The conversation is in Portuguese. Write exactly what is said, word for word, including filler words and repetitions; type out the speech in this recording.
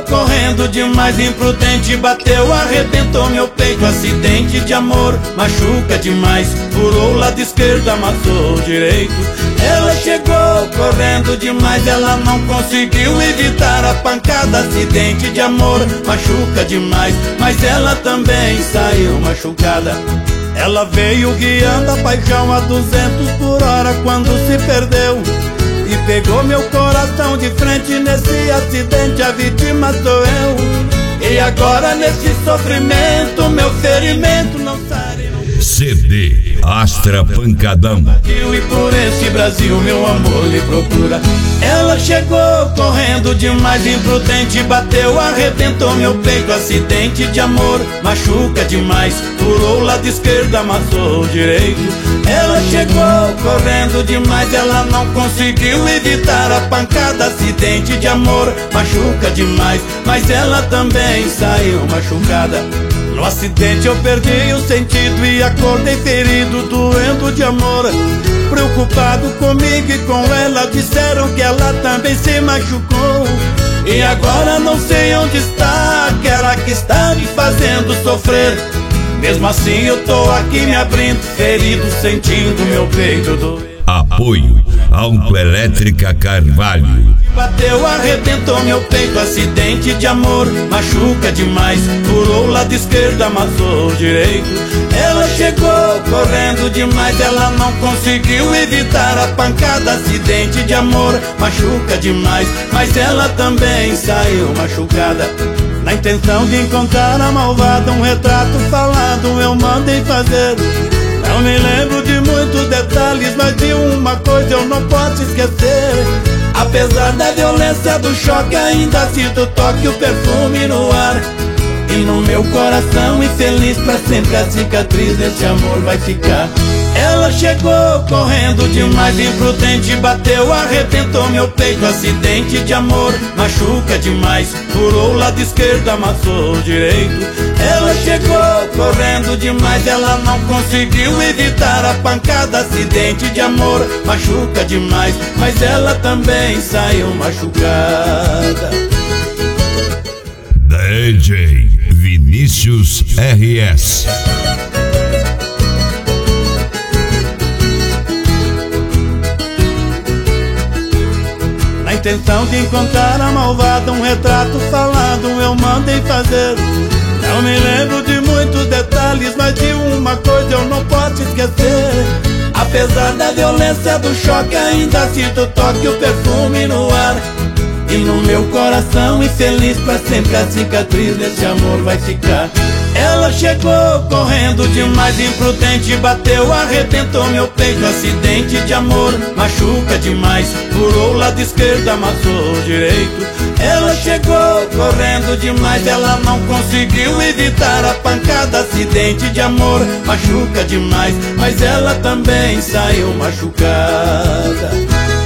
correndo demais, imprudente, bateu, arrebentou meu peito. Acidente de amor, machuca demais, furou o lado esquerdo, amassou o direito. Ela chegou correndo demais, ela não conseguiu evitar a pancada. Acidente de amor, machuca demais, mas ela também saiu machucada. Ela veio guiando a paixão a duzentos por hora quando se perdeu e pegou meu coração de frente. Nesse acidente a vítima sou eu, e agora nesse sofrimento meu ferimento não sai. C D Astra Pancadão. E por esse Brasil meu amor lhe procura. Ela chegou correndo demais, imprudente, bateu, arrebentou meu peito. Acidente de amor, machuca demais, furou o lado esquerdo, amassou o direito. Ela chegou correndo demais, ela não conseguiu evitar a pancada. Acidente de amor, machuca demais, mas ela também saiu machucada. No acidente eu perdi o sentido e acordei ferido, doendo de amor. Preocupado comigo e com ela, disseram que ela também se machucou. E agora não sei onde está aquela que está me fazendo sofrer. Mesmo assim eu tô aqui me abrindo, ferido, sentindo meu peito doer. Apoio Autoelétrica Carvalho. Bateu, arrebentou meu peito. Acidente de amor, machuca demais, furou o lado esquerdo, amassou o direito. Ela chegou correndo demais, ela não conseguiu evitar a pancada. Acidente de amor, machuca demais, mas ela também saiu machucada. Na intenção de encontrar a malvada, um retrato falado eu mandei fazer. Não me lembro de muitos detalhes, mas de uma coisa eu não posso esquecer. Apesar da violência do choque, ainda sinto o toque, o perfume no ar. E no meu coração infeliz, pra sempre a cicatriz desse amor vai ficar. Ela chegou correndo demais, imprudente, bateu, arrebentou meu peito. Acidente de amor, machuca demais, furou o lado esquerdo, amassou o direito. Ela chegou correndo demais, ela não conseguiu evitar a pancada. Acidente de amor, machuca demais, mas ela também saiu machucada. D J Vinícius R S. Na intenção de encontrar a malvada, um retrato falado eu mandei fazer. Não me lembro de muitos detalhes, mas de uma coisa eu não posso esquecer. Apesar da violência do choque, ainda sinto o toque, o perfume no ar. E no meu coração infeliz, pra sempre a cicatriz desse amor vai ficar. Ela chegou correndo demais, imprudente, bateu, arrebentou meu peito. Acidente de amor, machuca demais, furou o lado esquerdo, amassou o direito. Ela chegou correndo demais, ela não conseguiu evitar a pancada. Acidente de amor, machuca demais, mas ela também saiu machucada.